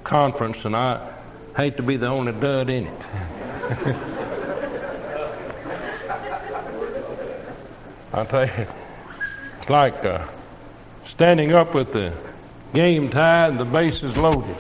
conference, and I hate to be the only dud in it. I tell you, it's like standing up with the game tied and the bases loaded.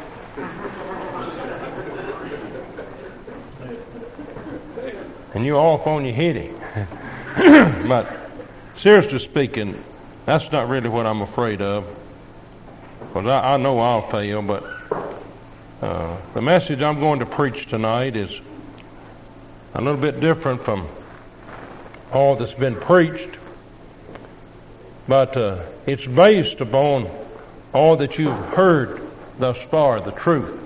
And you're off on your heading. But seriously speaking, that's not really what I'm afraid of. Because I know I'll fail, but the message I'm going to preach tonight is a little bit different from all that's been preached. But it's based upon all that you've heard thus far, the truth.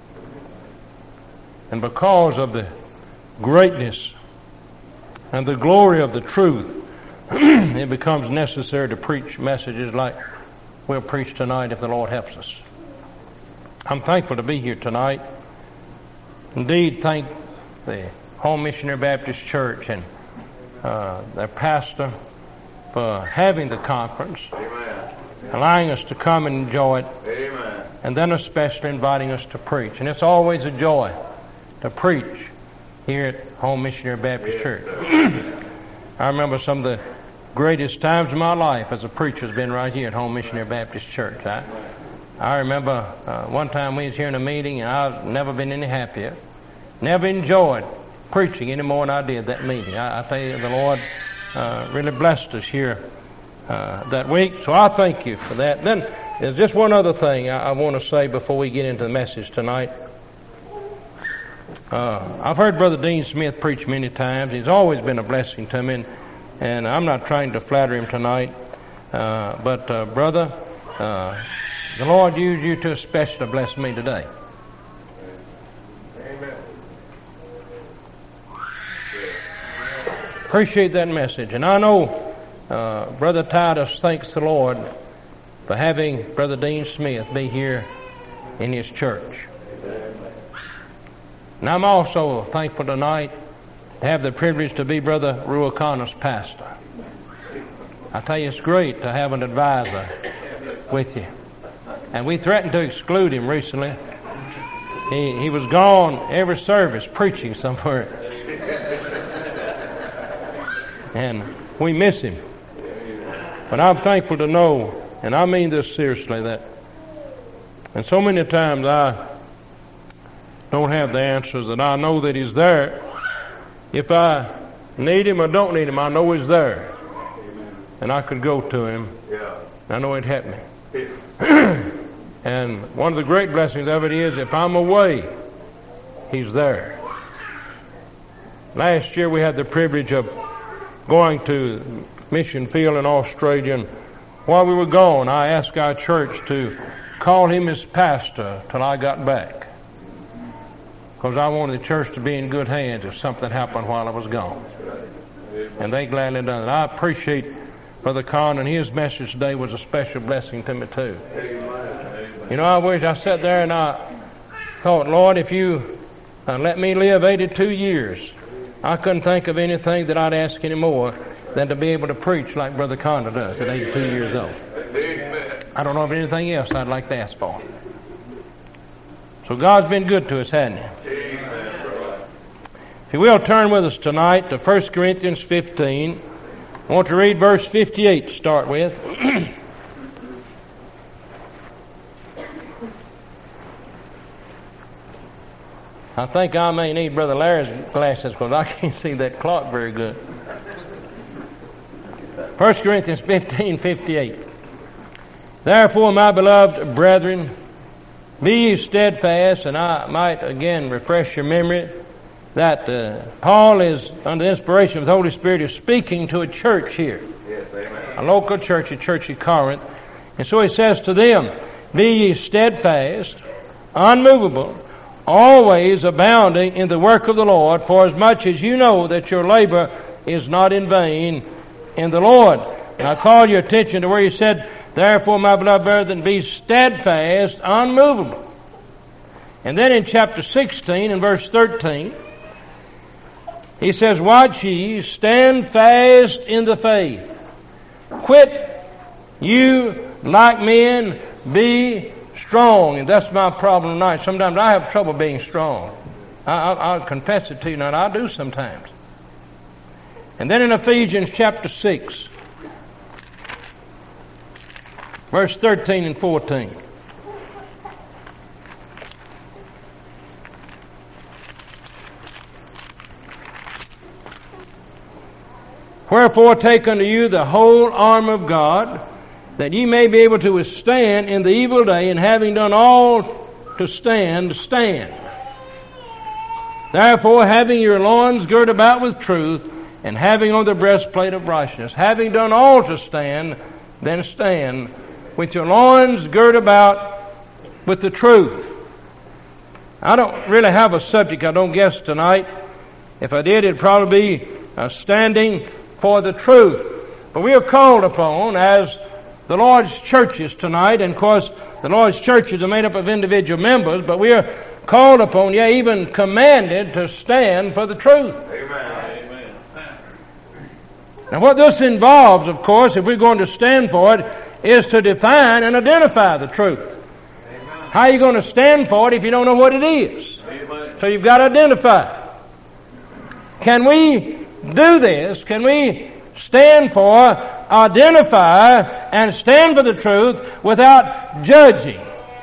And because of the greatness and the glory of the truth, it becomes necessary to preach messages like we'll preach tonight if the Lord helps us. I'm thankful to be here tonight. Indeed, thank the Home Missionary Baptist Church and their pastor for having the conference, amen, allowing us to come and enjoy it, amen, and then especially inviting us to preach. And it's always a joy to preach here at Home Missionary Baptist Church. I remember some of the greatest times of my life as a preacher has been right here at Home Missionary Baptist Church. I remember one time we was here in a meeting, and I've never been any happier, never enjoyed preaching any more than I did that meeting. I tell you, the Lord really blessed us here that week, so I thank you for that. Then there's just one other thing I want to say before we get into the message tonight. I've heard Brother Dean Smith preach many times. He's always been a blessing to me, and I'm not trying to flatter him tonight, but brother, the Lord used you to especially bless me today. Amen. Appreciate that message, and I know Brother Titus thanks the Lord for having Brother Dean Smith be here in his church. And I'm also thankful tonight to have the privilege to be Brother Ruakanna's pastor. I tell you, it's great to have an advisor with you. And we threatened to exclude him recently. He was gone every service preaching somewhere. And we miss him. But I'm thankful to know, and I mean this seriously, that and so many times I don't have the answers, that I know that he's there. If I need him or don't need him, I know he's there. And I could go to him. I know it'd help me. And one of the great blessings of it is if I'm away, he's there. Last year we had the privilege of going to mission field in Australia, and while we were gone, I asked our church to call him as pastor till I got back, because I wanted the church to be in good hands if something happened while I was gone. And they gladly done it. I appreciate Brother Con, and his message today was a special blessing to me too. You know, I wish I sat there and I thought, Lord, if you let me live 82 years, I couldn't think of anything that I'd ask any more than to be able to preach like Brother Conda does at 82 years old. I don't know of anything else I'd like to ask for. So God's been good to us, hasn't He? If you will, turn with us tonight to 1 Corinthians 15. I want to read verse 58 to start with. I think I may need Brother Larry's glasses because I can't see that clock very good. 1 Corinthians 15:58. Therefore, my beloved brethren, be ye steadfast, and I might again refresh your memory that Paul is, under the inspiration of the Holy Spirit, is speaking to a church here. Yes, amen. A local church, a church in Corinth. And so he says to them, be ye steadfast, unmovable, always abounding in the work of the Lord, for as much as you know that your labor is not in vain in the Lord. And I call your attention to where he said, therefore, my beloved brethren, be steadfast, unmovable. And then in chapter 16 and verse 13, he says, watch ye, stand fast in the faith. Quit you like men, be strong, and that's my problem tonight. Sometimes I have trouble being strong. I'll confess it to you, and I do sometimes. And then in Ephesians chapter 6, verse 13 and 14. Wherefore take unto you the whole armor of God, that ye may be able to withstand in the evil day, and having done all to stand, stand. Therefore, having your loins girt about with truth, and having on the breastplate of righteousness, having done all to stand, then stand, with your loins girt about with the truth. I don't really have a subject, I don't guess, tonight. If I did, it'd probably be standing for the truth. But we are called upon as the Lord's churches tonight, and of course the Lord's churches are made up of individual members, but we are called upon, yea, even commanded to stand for the truth. Amen. Now what this involves, of course, if we're going to stand for it, is to define and identify the truth. Amen. How are you going to stand for it if you don't know what it is? Amen. So you've got to identify. Can we do this? Can we stand for, identify, and stand for the truth without judging?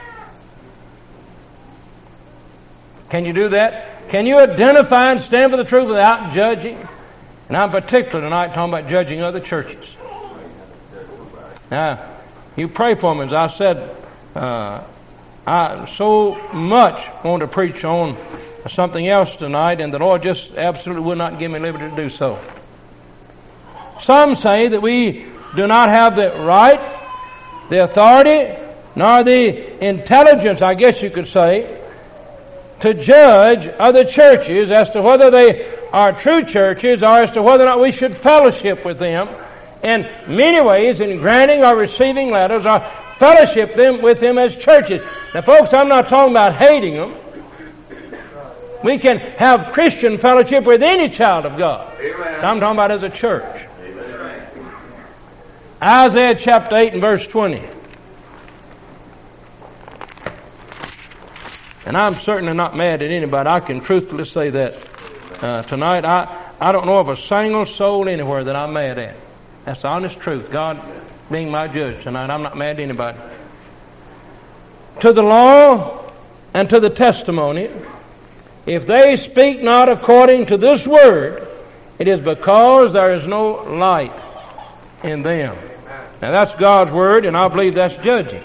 Can you do that? Can you identify and stand for the truth without judging? And I'm particular tonight talking about judging other churches. Now, you pray for me. As I said, I so much want to preach on something else tonight, and the Lord just absolutely will not give me liberty to do so. Some say that we do not have the right, the authority, nor the intelligence, I guess you could say, to judge other churches as to whether they are true churches or as to whether or not we should fellowship with them in many ways, in granting or receiving letters or fellowship with them as churches. Now folks, I'm not talking about hating them. We can have Christian fellowship with any child of God. Amen. I'm talking about as a church. Amen. Isaiah chapter 8 and verse 20. And I'm certainly not mad at anybody. I can truthfully say that tonight. I don't know of a single soul anywhere that I'm mad at. That's the honest truth. God being my judge tonight, I'm not mad at anybody. To the law and to the testimony, if they speak not according to this word, it is because there is no light in them. Now that's God's word, and I believe that's judging.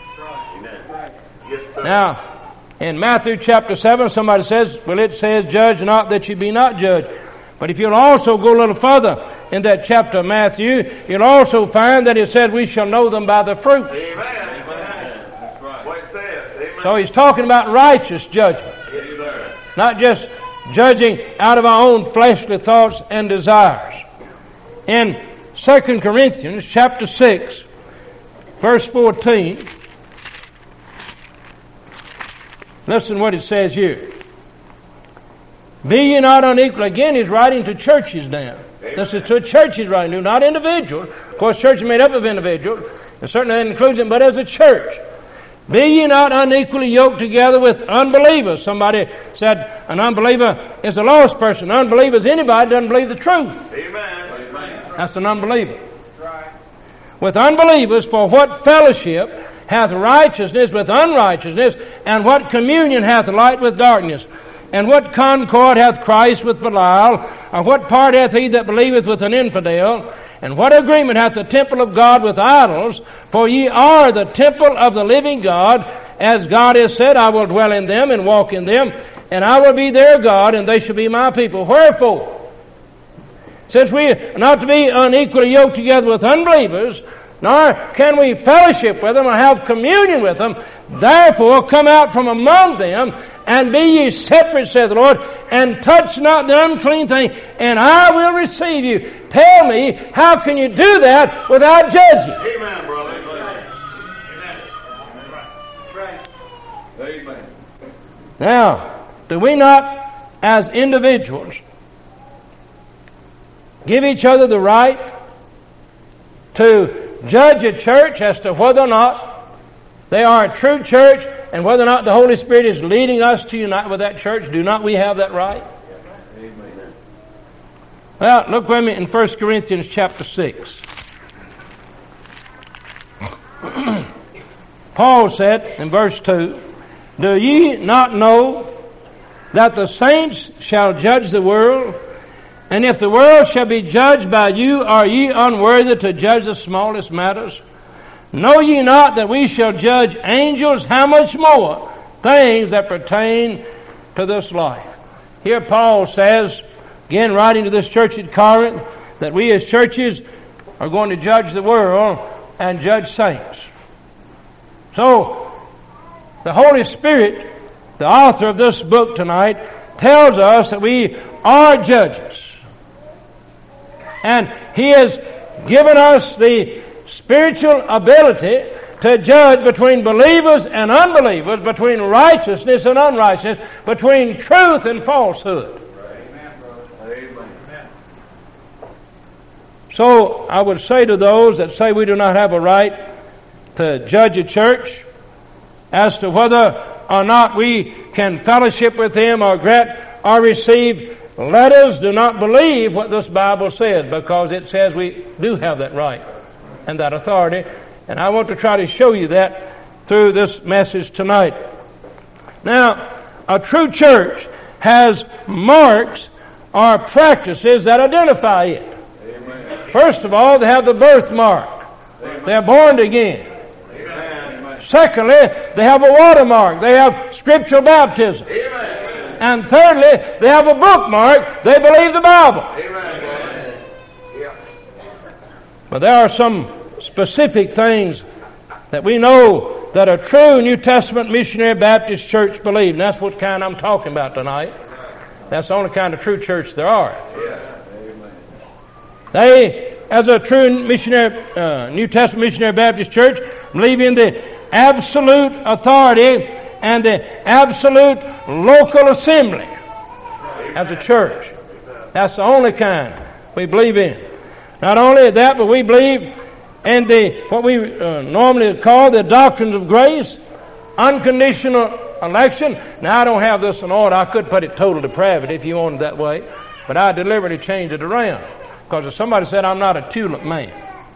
Now, in Matthew chapter 7, somebody says, well, it says, judge not that you be not judged. But if you'll also go a little further in that chapter of Matthew, you'll also find that it says we shall know them by the fruits. Amen. That's right. What it says. Amen. So he's talking about righteous judgment. Yes, not just judging out of our own fleshly thoughts and desires. In 2 Corinthians chapter 6, verse 14, listen what it says here. Be ye not unequal. Again, he's writing to churches now. Amen. This is to a church he's writing to, not individuals. Of course, church is made up of individuals, and certainly that includes them, but as a church. Be ye not unequally yoked together with unbelievers. Somebody said an unbeliever is a lost person. An unbeliever is anybody who doesn't believe the truth. Amen. That's an unbeliever. Right. With unbelievers, for what fellowship hath righteousness with unrighteousness, and what communion hath light with darkness? And what concord hath Christ with Belial? Or what part hath he that believeth with an infidel? And what agreement hath the temple of God with idols? For ye are the temple of the living God. As God has said, I will dwell in them and walk in them, and I will be their God, and they shall be my people. Wherefore, since we are not to be unequally yoked together with unbelievers, nor can we fellowship with them or have communion with them, therefore come out from among them, and be ye separate, saith the Lord, and touch not the unclean thing, and I will receive you. Tell me, how can you do that without judging? Amen, brother. Amen. Amen. Now, do we not, as individuals, give each other the right to judge a church as to whether or not They are a true church, and whether or not the Holy Spirit is leading us to unite with that church, do not we have that right? Amen. Well, look with me in 1 Corinthians chapter 6. Paul said in verse 2, "Do ye not know that the saints shall judge the world? And if the world shall be judged by you, are ye unworthy to judge the smallest matters? Know ye not that we shall judge angels? How much more things that pertain to this life?" Here Paul says, again writing to this church at Corinth, that we as churches are going to judge the world and judge saints. So, the Holy Spirit, the author of this book tonight, tells us that we are judges. And He has given us the spiritual ability to judge between believers and unbelievers, between righteousness and unrighteousness, between truth and falsehood. So I would say to those that say we do not have a right to judge a church as to whether or not we can fellowship with them or grant or receive letters, do not believe what this Bible says, because it says we do have that right and that authority. And I want to try to show you that through this message tonight. Now, a true church has marks or practices that identify it. Amen. First of all, they have the birthmark. They're born again. Amen. Secondly, they have a watermark. They have scriptural baptism. Amen. And thirdly, they have a bookmark. They believe the Bible. Amen. But there are some specific things that we know that a true New Testament missionary Baptist church believes. And that's what kind I'm talking about tonight. That's the only kind of true church there are. They, as a true missionary, New Testament missionary Baptist church, believe in the absolute authority and the absolute local assembly as a church. That's the only kind we believe in. Not only that, but we believe in what we normally call the doctrines of grace, unconditional election. Now, I don't have this in order. I could put it total depravity if you wanted that way, but I deliberately changed it around, because if somebody said I'm not a tulip man,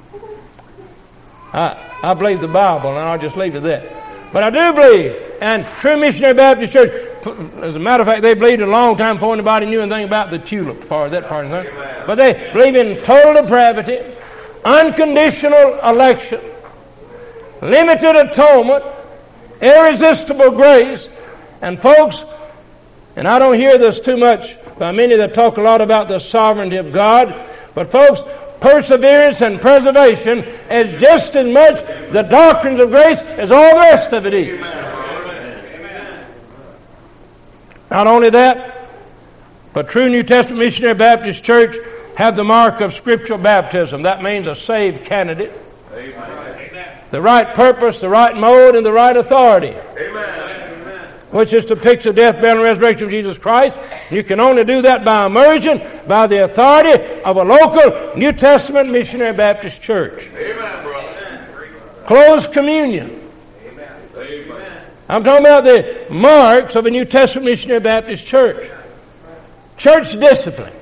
I believe the Bible, and I'll just leave it at that. But I do believe, and true missionary Baptist church, as a matter of fact, they believed a long time before anybody knew anything about the tulip, as far as that part of things. But they believe in total depravity, unconditional election, limited atonement, irresistible grace, and folks, and I don't hear this too much by many that talk a lot about the sovereignty of God, but folks, perseverance and preservation is just as much the doctrines of grace as all the rest of it is. Amen. Not only that, but true New Testament missionary Baptist church have the mark of scriptural baptism. That means a saved candidate. Amen. The right purpose, the right mode, and the right authority. Amen. Which is to picture the death, burial, and resurrection of Jesus Christ. You can only do that by immersion, by the authority of a local New Testament missionary Baptist church. Amen, brother. Closed communion. Amen. I'm talking about the marks of a New Testament missionary Baptist church. Church discipline.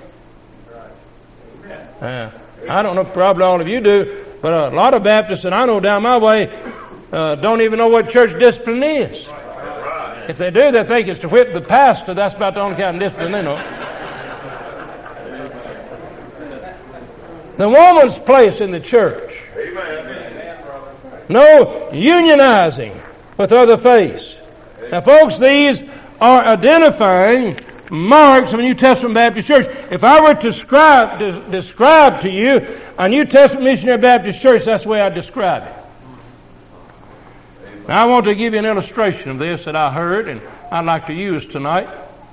I don't know, probably all of you do, but a lot of Baptists that I know down my way don't even know what church discipline is. If they do, they think it's to whip the pastor. That's about the only kind of discipline they know. The woman's place in the church. No unionizing with other faiths. Now, folks, these are identifying marks of a New Testament Baptist church. If I were to describe to you a New Testament missionary Baptist church, that's the way I describe it. Now, I want to give you an illustration of this that I heard and I'd like to use tonight.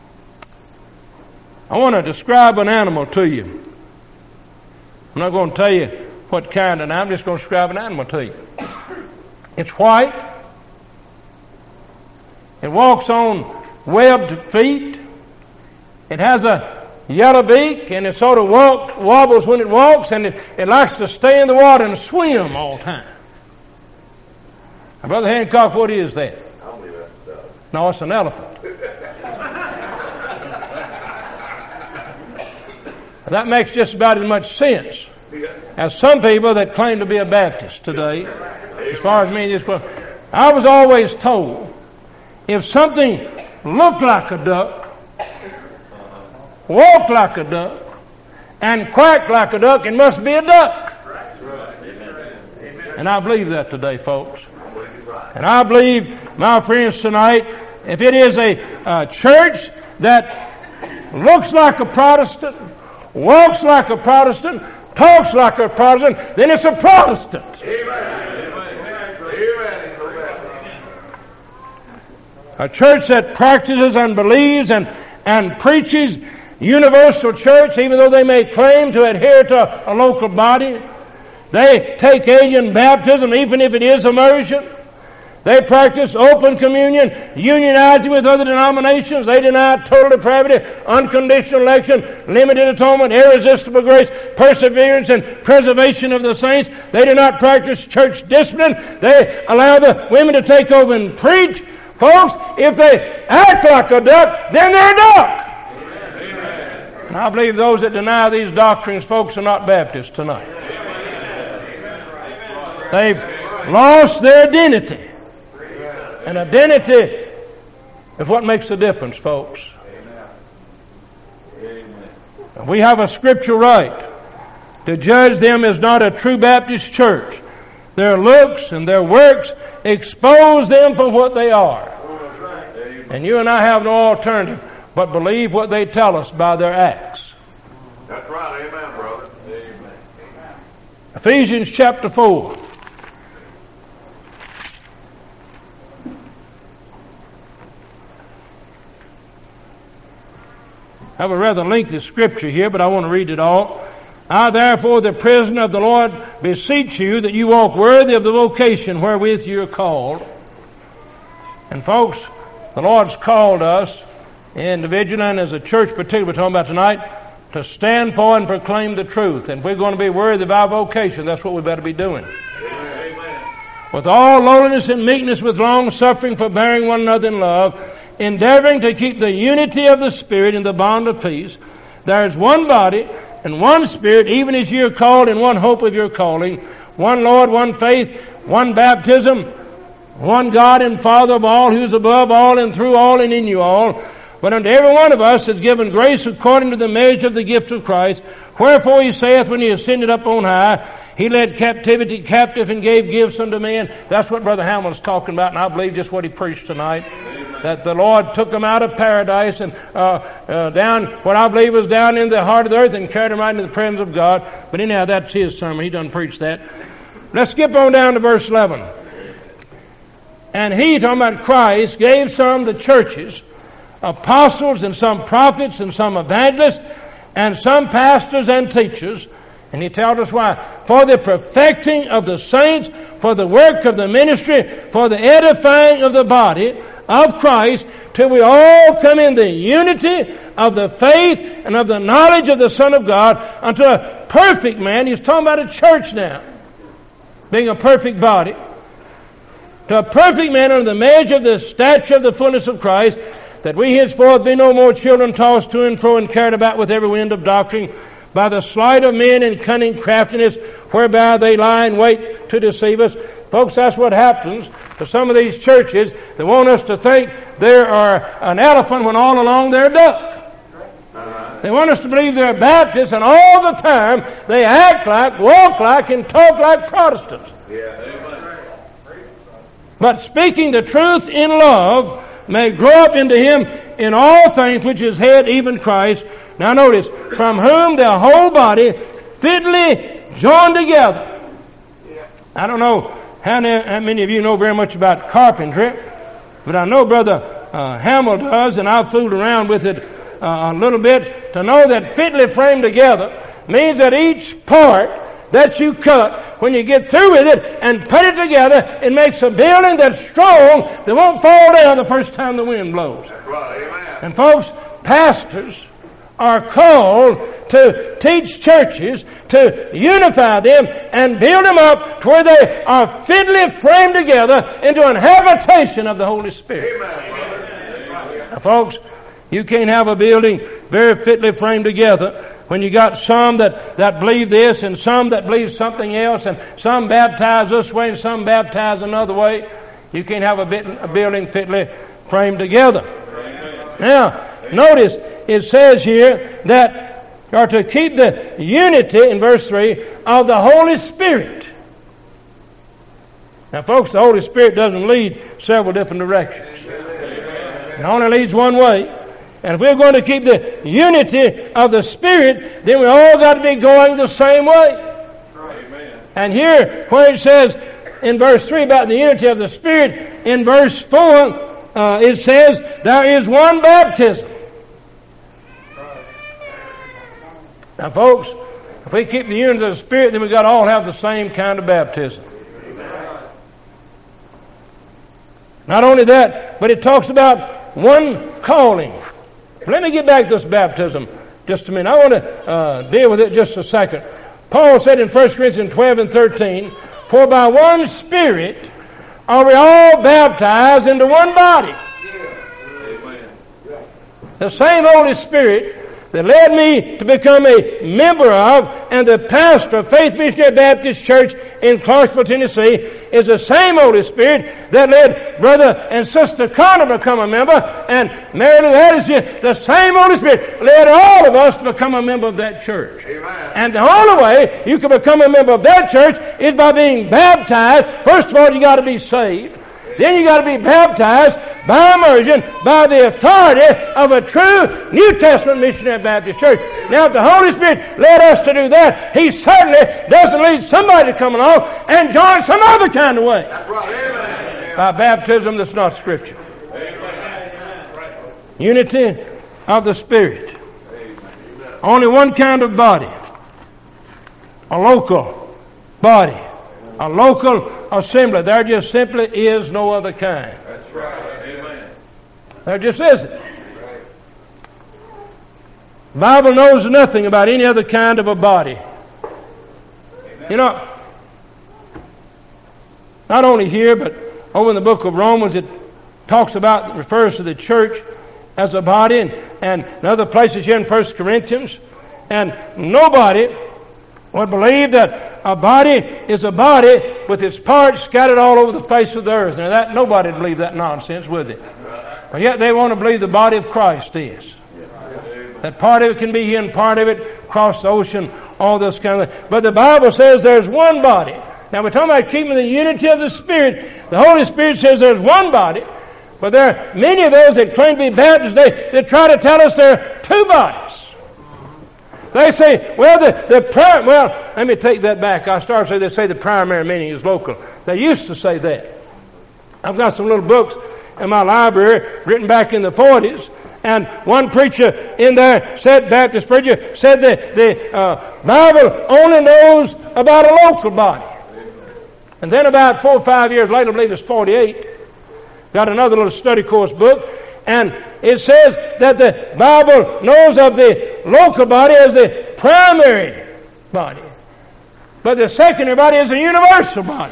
I want to describe an animal to you. I'm not going to tell you what kind, and I'm just going to describe an animal to you. It's white. It walks on webbed feet. It has a yellow beak, and it sort of wobbles when it walks, and it likes to stay in the water and swim all the time. Now, Brother Hancock, what is that? No, it's an elephant. That makes just about as much sense as some people that claim to be a Baptist today. As far as me, I was always told if something looked like a duck, walked like a duck, and quacked like a duck, it must be a duck. And I believe that today, folks. And I believe, my friends, tonight, if it is a church that looks like a Protestant, walks like a Protestant, talks like a Protestant, then it's a Protestant. A church that practices and believes and preaches universal church, even though they may claim to adhere to a local body. They take alien baptism, even if it is immersion. They practice open communion, unionizing with other denominations. They deny total depravity, unconditional election, limited atonement, irresistible grace, perseverance, and preservation of the saints. They do not practice church discipline. They allow the women to take over and preach. Folks, if they act like a duck, then they're a duck. Amen. And I believe those that deny these doctrines, folks, are not Baptists tonight. Amen. They've lost their identity. And identity is what makes the difference, folks. Amen. We have a scriptural right to judge them as not a true Baptist church. Their looks and their works expose them for what they are. And you and I have no alternative but believe what they tell us by their acts. That's right. Amen, brother. Amen. Ephesians chapter 4. I have a rather lengthy scripture here, but I want to read it all. I therefore, the prisoner of the Lord, beseech you that you walk worthy of the vocation wherewith you are called. And folks, the Lord's called us, individually and as a church particularly we're talking about tonight, to stand for and proclaim the truth. And if we're going to be worthy of our vocation, that's what we better be doing. Amen. With all lowliness and meekness, with long suffering, forbearing one another in love, endeavoring to keep the unity of the Spirit in the bond of peace. There is one body and one Spirit, even as you are called in one hope of your calling, one Lord, one faith, one baptism, one God and Father of all, who is above all and through all and in you all. But unto every one of us is given grace according to the measure of the gift of Christ. Wherefore he saith, when he ascended up on high, he led captivity captive and gave gifts unto men. That's what Brother Hamill's talking about, and I believe just what he preached tonight. That the Lord took them out of paradise and down, what I believe was down in the heart of the earth, and carried them right into the presence of God. But anyhow, that's his sermon. He done preached that. Let's skip on down to verse 11. And he, talking about Christ, gave some the churches, apostles, and some prophets, and some evangelists, and some pastors and teachers. And he tells us why. For the perfecting of the saints, for the work of the ministry, for the edifying of the body of Christ, till we all come in the unity of the faith and of the knowledge of the Son of God, unto a perfect man. He's talking about a church now, being a perfect body. To a perfect man under the measure of the stature of the fullness of Christ, that we henceforth be no more children tossed to and fro and carried about with every wind of doctrine, by the sleight of men and cunning craftiness, whereby they lie in wait to deceive us. Folks, that's what happens to some of these churches that want us to think they are an elephant when all along they're a duck. They want us to believe they're Baptists, and all the time they act like, walk like, and talk like Protestants. But speaking the truth in love may grow up into him in all things, which is head, even Christ. Now notice, from whom the whole body fitly joined together. I don't know how many of you know very much about carpentry, but I know Brother Hamill does, and I've fooled around with it a little bit, to know that fitly framed together means that each part that you cut, when you get through with it and put it together, it makes a building that's strong, that won't fall down the first time the wind blows. Right, amen. And folks, pastors are called to teach churches, to unify them and build them up to where they are fitly framed together into an habitation of the Holy Spirit. Now, folks, you can't have a building very fitly framed together when you got some that believe this and some that believe something else and some baptize this way and some baptize another way. You can't have a building fitly framed together. Now, notice it says here that you are to keep the unity, in verse 3, of the Holy Spirit. Now, folks, the Holy Spirit doesn't lead several different directions. It only leads one way. And if we're going to keep the unity of the Spirit, then we all got to be going the same way. Amen. And here, where it says in verse 3 about the unity of the Spirit, in verse 4, it says, there is one baptism. Now, folks, if we keep the unity of the Spirit, then we've got to all have the same kind of baptism. Not only that, but it talks about one calling. Let me get back to this baptism just a minute. I want to deal with it just a second. Paul said in 1 Corinthians 12 and 13, for by one Spirit are we all baptized into one body. The same Holy Spirit that led me to become a member of and the pastor of Faith Missionary Baptist Church in Clarksville, Tennessee, is the same Holy Spirit that led Brother and Sister Connor to become a member, and Mary Lou Addison. The same Holy Spirit led all of us to become a member of that church. Amen. And the only way you can become a member of that church is by being baptized. First of all, you got to be saved. Then you got to be baptized by immersion by the authority of a true New Testament missionary Baptist church. Now, if the Holy Spirit led us to do that, He certainly doesn't lead somebody to come along and join some other kind of way. That's right. Amen. By baptism that's not Scripture. Amen. Unity of the Spirit. Amen. Only one kind of body. A local body. A local assembly. There just simply is no other kind. That's right. Amen. There just isn't. The Bible knows nothing about any other kind of a body. Amen. You know, not only here, but over in the book of Romans, it refers to the church as a body, and in other places here in 1 Corinthians. And nobody would believe that a body is a body with its parts scattered all over the face of the earth. Now, that nobody would believe that nonsense, would they? But yet they want to believe the body of Christ is. That part of it can be here and part of it across the ocean, all this kind of thing. But the Bible says there's one body. Now, we're talking about keeping the unity of the Spirit. The Holy Spirit says there's one body. But there are many of those that claim to be Baptists, they try to tell us there are two bodies. They say, well, let me take that back. I started to say they say the primary meaning is local. They used to say that. I've got some little books in my library written back in the 40s, and one preacher in there said, Baptist preacher, said that the Bible only knows about a local body. And then about 4 or 5 years later, I believe it's 48, got another little study course book, and it says that the Bible knows of the local body as the primary body. But the secondary body is a universal body.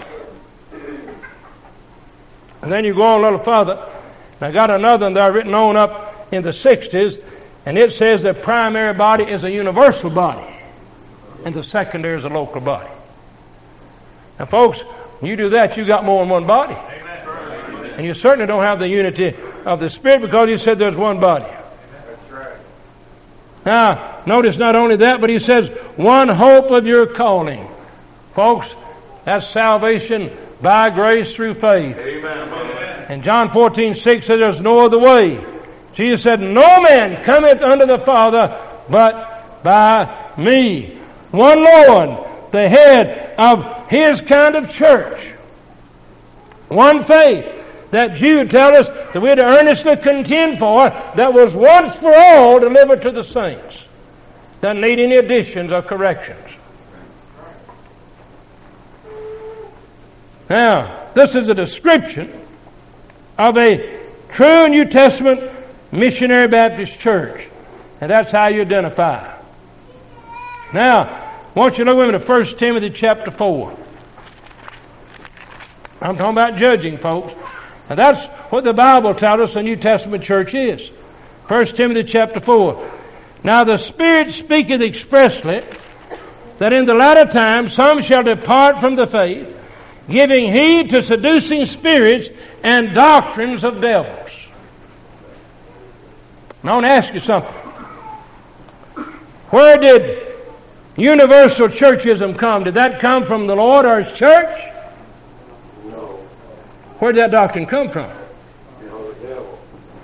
And then you go on a little further. And I got another one there written on up in the 60s. And it says the primary body is a universal body. And the secondary is a local body. Now, folks, when you do that, you got more than one body. And you certainly don't have the unity of the Spirit because He said there's one body. That's right. Now, notice not only that, but He says, one hope of your calling. Folks, that's salvation by grace through faith. Amen. And John 14:6 says there's no other way. Jesus said, no man cometh unto the Father but by me. One Lord, the head of His kind of church. One faith that Jude tells us that we're to earnestly contend for, that was once for all delivered to the saints. Doesn't need any additions or corrections. Now, this is a description of a true New Testament missionary Baptist church. And that's how you identify. Now, I want you to look with me to 1 Timothy chapter 4. I'm talking about judging, folks. And that's what the Bible tells us the New Testament church is. 1 Timothy chapter 4. Now the Spirit speaketh expressly that in the latter time some shall depart from the faith, giving heed to seducing spirits and doctrines of devils. Now I want to ask you something. Where did universal churchism come? Did that come from the Lord or His church? No. Where did that doctrine come from? The devil.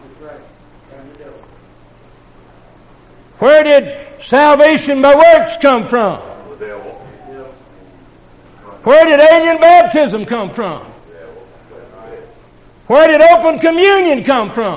Where did salvation by works come from? The devil. Where did alien baptism come from? Where did open communion come from?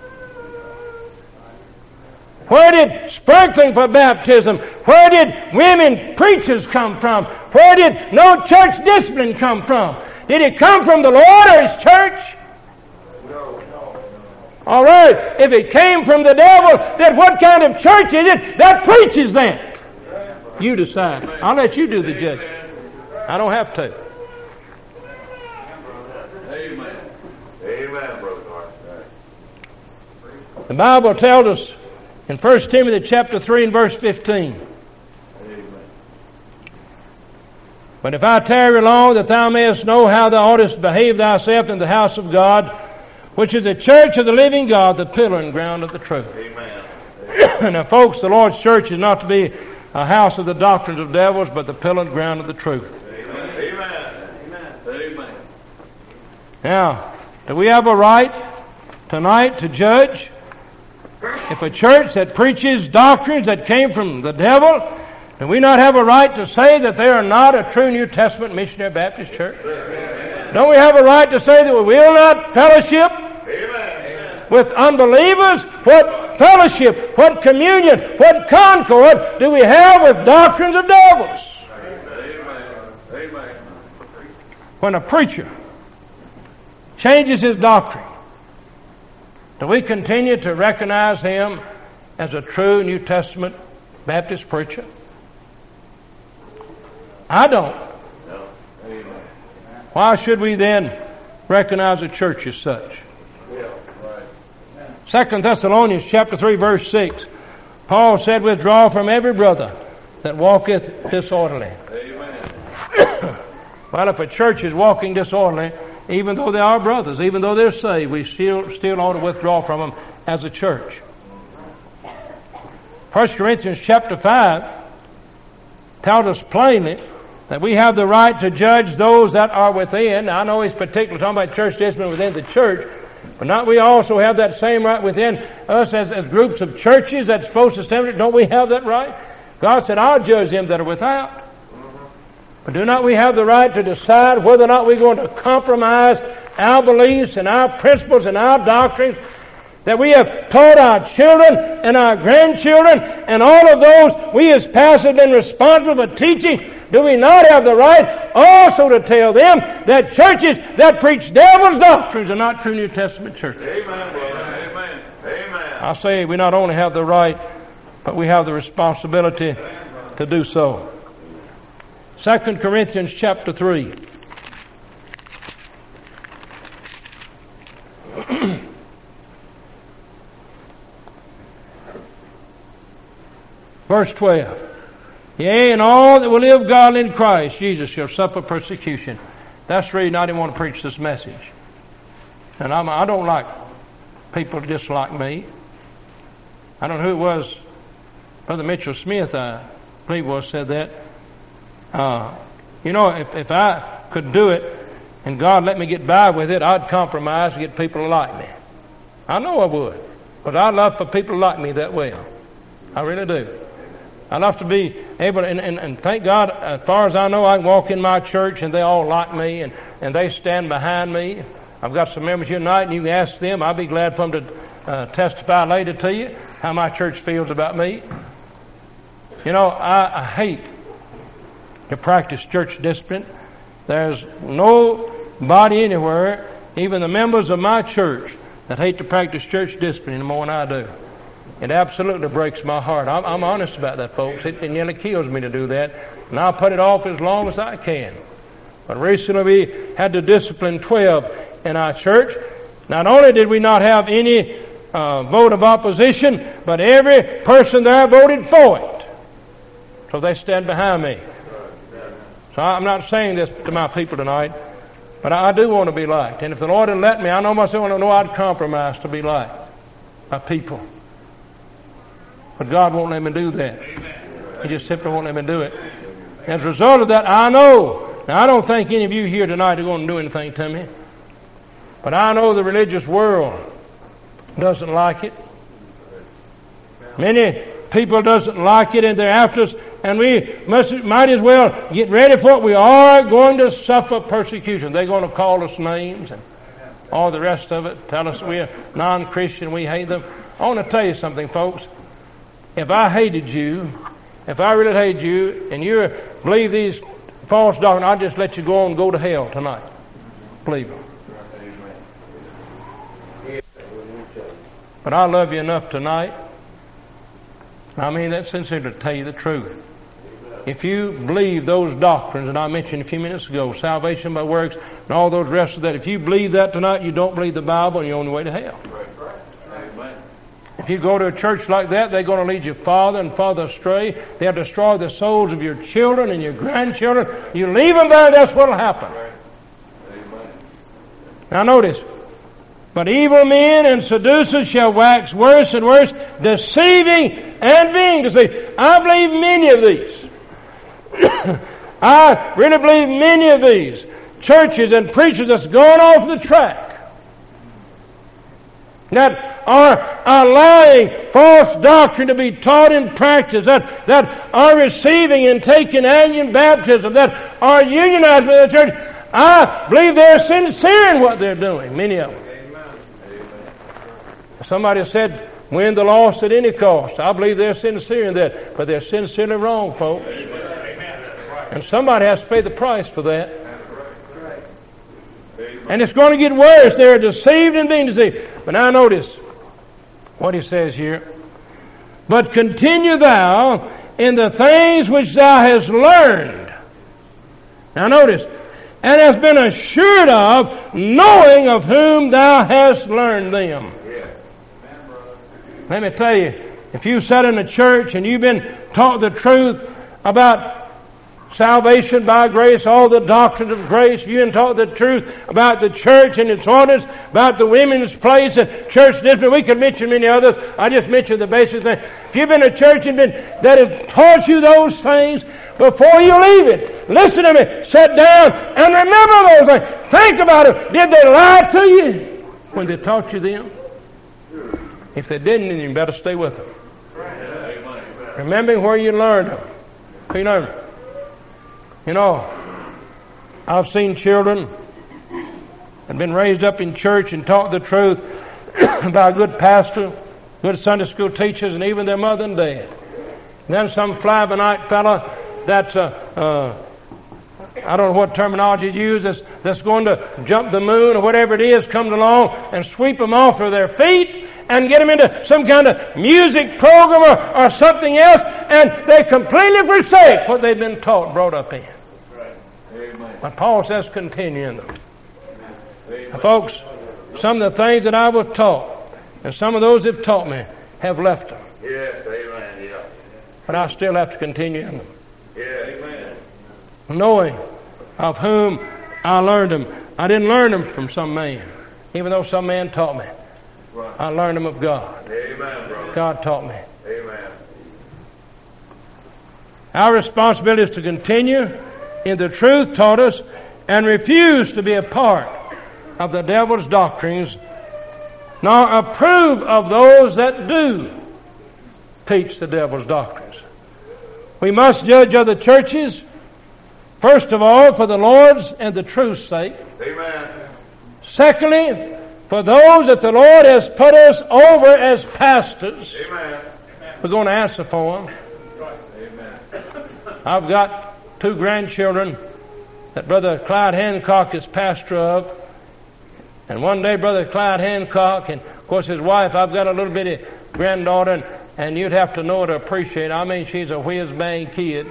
Where did sprinkling for baptism? Where did women preachers come from? Where did no church discipline come from? Did it come from the Lord or His church? No. All right. If it came from the devil, then what kind of church is it that preaches that? You decide. I'll let you do the judging. I don't have to. Amen. Amen, Brother Hart. The Bible tells us in 1 Timothy chapter 3 and verse 15. Amen. But if I tarry long, that thou mayest know how thou oughtest behave thyself in the house of God, which is the church of the living God, the pillar and ground of the truth. Amen. Now, folks, the Lord's church is not to be a house of the doctrines of devils, but the pillar and ground of the truth. Amen. Amen. Amen. Now, do we have a right tonight to judge? If a church that preaches doctrines that came from the devil, do we not have a right to say that they are not a true New Testament missionary Baptist church? Don't we have a right to say that we will not fellowship with unbelievers? What fellowship, what communion, what concord do we have with doctrines of devils? Amen. When a preacher changes his doctrine, do we continue to recognize him as a true New Testament Baptist preacher? I don't. No. Amen. Why should we then recognize a church as such? Yeah. Right. 2 Thessalonians chapter 3 verse 6. Paul said, withdraw from every brother that walketh disorderly. Amen. Well, if a church is walking disorderly, even though they are brothers, even though they're saved, we still ought to withdraw from them as a church. 1 Corinthians chapter 5 tells us plainly that we have the right to judge those that are within. Now, I know he's particularly talking about church discipline within the church, but not we also have that same right within us as groups of churches that's supposed to stand. Don't we have that right? God said, I'll judge them that are without. But do not we have the right to decide whether or not we're going to compromise our beliefs and our principles and our doctrines that we have taught our children and our grandchildren and all of those we as pastors have been responsible for teaching? Do we not have the right also to tell them that churches that preach devil's doctrines are not true New Testament churches? Amen, brother. Amen. Amen. I say we not only have the right, but we have the responsibility to do so. 2 Corinthians chapter 3. Verse 12. Yea, and all that will live godly in Christ Jesus shall suffer persecution. That's the reason I didn't want to preach this message. And I don't like people to dislike me. I don't know who it was. Brother Mitchell Smith, I believe was, said that. If I could do it and God let me get by with it, I'd compromise and get people to like me. I know I would. But I'd love for people to like me that well. I really do. I love to be able to, and thank God, as far as I know, I can walk in my church and they all like me and they stand behind me. I've got some members here tonight and you can ask them. I'll be glad for them to testify later to you how my church feels about me. You know, I hate to practice church discipline. There's nobody anywhere, even the members of my church, that hate to practice church discipline any more than I do. It absolutely breaks my heart. I'm honest about that, folks. It nearly kills me to do that. And I'll put it off as long as I can. But recently we had to discipline 12 in our church. Not only did we not have any vote of opposition, but every person there voted for it. So they stand behind me. So I'm not saying this to my people tonight, but I do want to be liked. And if the Lord had let me, I know myself, I know I'd compromise to be liked by people. But God won't let me do that. He just simply won't let me do it. As a result of that, I know. Now, I don't think any of you here tonight are going to do anything to me. But I know the religious world doesn't like it. Many people doesn't like it, and they're after us. And we might as well get ready for it. We are going to suffer persecution. They're going to call us names and all the rest of it. Tell us we're non-Christian, we hate them. I want to tell you something, folks. If I hated you, if I really hated you, and you believe these false doctrines, I'd just let you go on and go to hell tonight. Believe them. But I love you enough tonight. I mean that sincerely to tell you the truth. If you believe those doctrines that I mentioned a few minutes ago, salvation by works and all those rest of that, if you believe that tonight, you don't believe the Bible and you're on the way to hell. If you go to a church like that, they're going to lead you farther and farther astray. They'll destroy the souls of your children and your grandchildren. You leave them there, that's what will happen. Now notice, but evil men and seducers shall wax worse and worse, deceiving and being deceived. I believe many of these. I really believe many of these churches and preachers that's gone off the track, that are allowing false doctrine to be taught in practice, that are receiving and taking annual baptism, that are unionized with the church. I believe they're sincere in what they're doing, many of them. Somebody said, win the lost at any cost. I believe they're sincere in that, but they're sincerely wrong, folks. And somebody has to pay the price for that. And it's going to get worse. They're deceived and being deceived. But now notice what he says here. But continue thou in the things which thou hast learned. Now notice, and hast been assured of, knowing of whom thou hast learned them. Let me tell you, if you sat in a church and you've been taught the truth about salvation by grace, all the doctrines of grace, you've been taught the truth about the church and its orders, about the women's place and church discipline. We could mention many others. I just mentioned the basic thing. If you've been in a church and that has taught you those things, before you leave it, listen to me, sit down and remember those things. Think about it. Did they lie to you when they taught you them? If they didn't, then you better stay with them. Remembering where you learned them. You know, I've seen children that have been raised up in church and taught the truth by a good pastor, good Sunday school teachers, and even their mother and dad. And then some fly-by-night fella that's, I don't know what terminology you use, that's going to jump the moon or whatever it is, comes along and sweep them off of their feet and get them into some kind of music program or something else, and they completely forsake what they've been taught, brought up in. But Paul says continue in them. Now, folks, some of the things that I was taught, and some of those that have taught me, have left them. Yes, amen, yeah. But I still have to continue in them. Yeah, amen. Knowing of whom I learned them. I didn't learn them from some man, even though some man taught me. Right. I learned them of God. Amen, brother. God taught me. Amen. Our responsibility is to continue in the truth taught us and refuse to be a part of the devil's doctrines, nor approve of those that do teach the devil's doctrines. We must judge other churches, first of all, for the Lord's and the truth's sake. Amen. Secondly, for those that the Lord has put us over as pastors. Amen. We're going to answer for them. Amen. I've got 2 grandchildren that Brother Clyde Hancock is pastor of. And one day Brother Clyde Hancock and of course his wife, I've got a little bitty granddaughter, and you'd have to know her to appreciate it. I mean, she's a whiz-bang kid.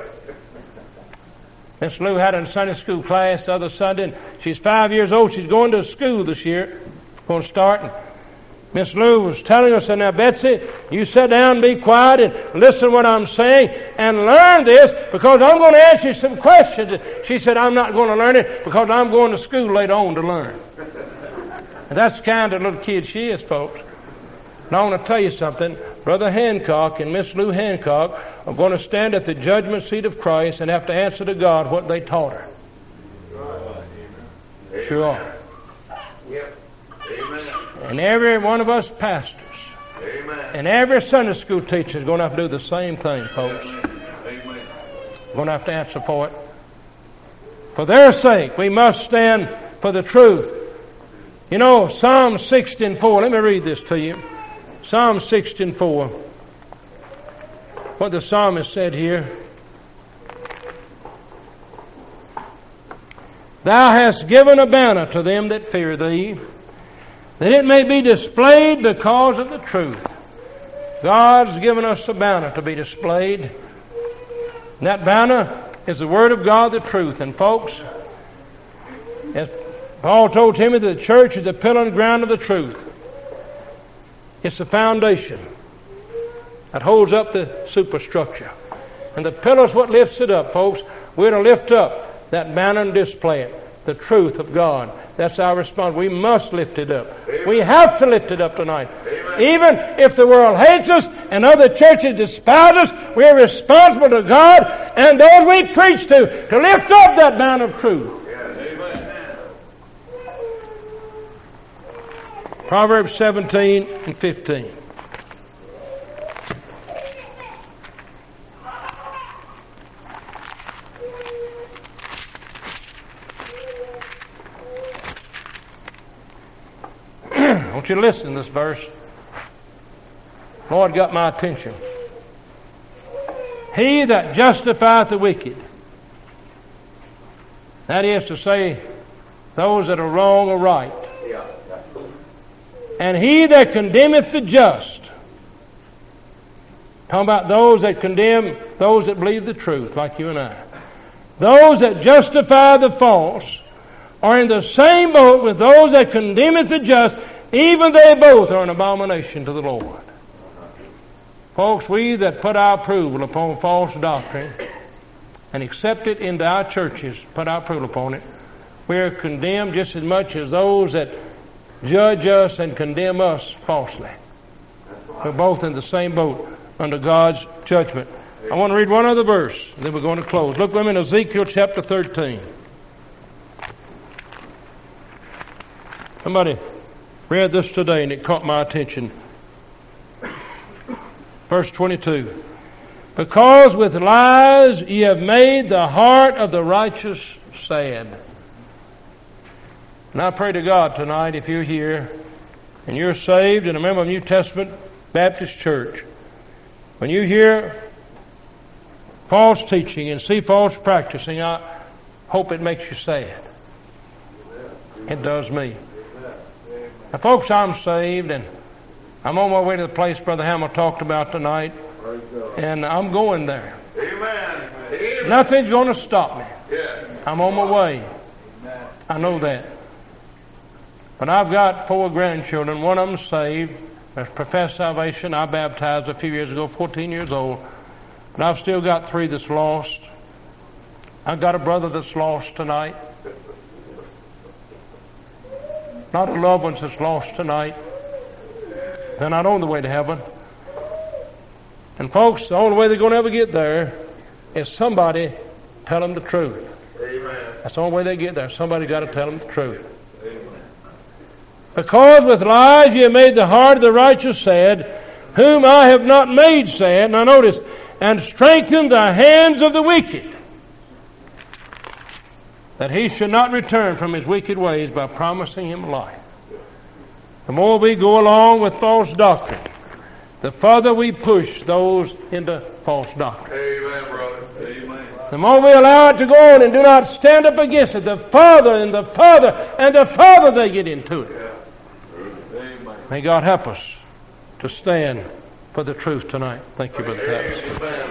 Miss Lou had her in Sunday school class the other Sunday, and she's 5 years old. She's going to school this year, going to start. And Miss Lou was telling us, now, Betsy, you sit down and be quiet and listen to what I'm saying and learn this because I'm going to ask you some questions. She said, I'm not going to learn it because I'm going to school later on to learn. And that's the kind of little kid she is, folks. And I want to tell you something. Brother Hancock and Miss Lou Hancock are going to stand at the judgment seat of Christ and have to answer to God what they taught her. Sure are. Yep. Amen. And every one of us pastors Amen. and every Sunday school teacher is going to have to do the same thing, folks. Amen. We're going to have to answer for it. For their sake, we must stand for the truth. You know, Psalm 16:4. Let me read this to you. Psalm 16:4. What the psalmist said here. Thou hast given a banner to them that fear thee, that it may be displayed because of the truth. God's given us a banner to be displayed. And that banner is the Word of God, the truth. And folks, as Paul told Timothy, the church is the pillar and ground of the truth. It's the foundation that holds up the superstructure. And the pillar's what lifts it up, folks. We're to lift up that banner and display it. The truth of God. That's our response. We must lift it up. Amen. We have to lift it up tonight. Amen. Even if the world hates us and other churches despise us, we're responsible to God and those we preach to lift up that banner of truth. Proverbs 17 and 15. I want you to listen to this verse. Lord got my attention. He that justifieth the wicked, that is to say, those that are wrong or right, and he that condemneth the just, talking about those that condemn those that believe the truth, like you and I. Those that justify the false are in the same boat with those that condemneth the just, even they both are an abomination to the Lord. Folks, we that put our approval upon false doctrine and accept it into our churches, put our approval upon it, we are condemned just as much as those that judge us and condemn us falsely. We're both in the same boat under God's judgment. I want to read one other verse, and then we're going to close. Look with me in Ezekiel chapter 13. Somebody read this today, and it caught my attention. Verse 22. Because with lies ye have made the heart of the righteous sad. And I pray to God tonight, if you're here and you're saved and a member of New Testament Baptist Church, when you hear false teaching and see false practicing, I hope it makes you sad. It does me. Now, folks, I'm saved and I'm on my way to the place Brother Hamill talked about tonight, and I'm going there. Amen. Nothing's going to stop me. I'm on my way. I know that. But I've got 4 grandchildren. One of them saved, professed salvation. I baptized a few years ago, 14 years old. But I've still got 3 that's lost. I've got a brother that's lost tonight. Not a loved one that's lost tonight. They're not on the way to heaven. And folks, the only way they're going to ever get there is somebody tell them the truth. Amen. That's the only way they get there. Somebody got to tell them the truth. Because with lies ye have made the heart of the righteous sad, whom I have not made sad. Now notice, and strengthened the hands of the wicked, that he should not return from his wicked ways by promising him life. The more we go along with false doctrine, the further we push those into false doctrine. Amen, brother. Amen. The more we allow it to go on and do not stand up against it, the farther and the farther and the farther they get into it. Amen. May God help us to stand for the truth tonight. Thank you, Brother Tavis. Amen.